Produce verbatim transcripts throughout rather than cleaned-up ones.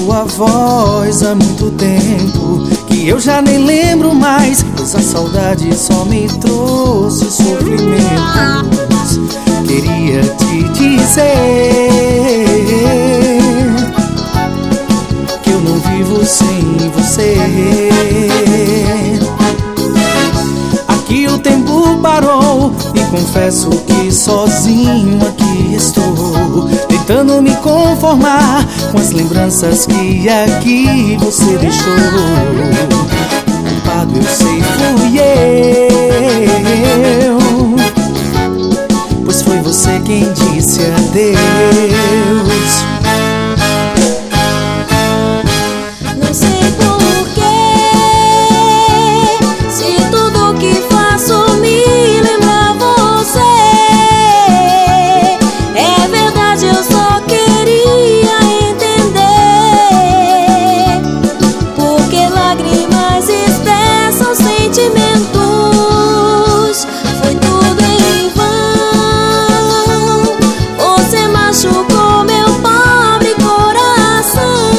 sua voz há muito tempo, que eu já nem lembro mais, pois a saudade só me trouxe sofrimentos. Queria te dizer que eu não vivo sem você. Aqui o tempo parou e confesso que sozinho aqui estou, tentando me conformar com as lembranças que aqui você deixou. O culpado eu sei fui eu, pois foi você quem disse adeus. Não sei porquê, se tudo que faço me lembra você. É verdade, eu só queria entender, porque lágrimas expressam sentimentos. Foi tudo em vão, você machucou meu pobre coração,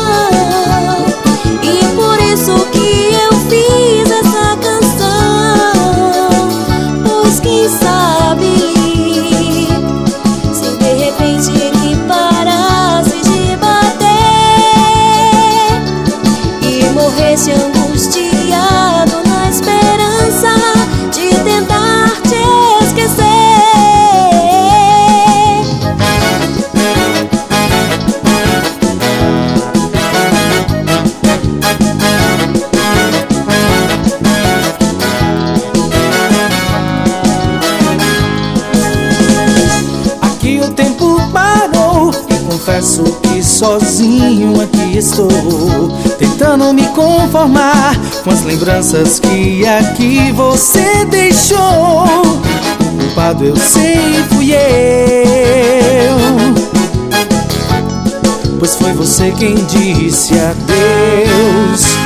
e por isso que eu fiz essa canção. Pois quem sabe, se de repente ele parasse de bater e morresse angustiado na esperança de tentar te esquecer. Aqui o tempo parou e confesso que sozinho aqui estou, tentando me conformar com as lembranças que aqui você deixou. O culpado eu sei fui eu, pois foi você quem disse adeus.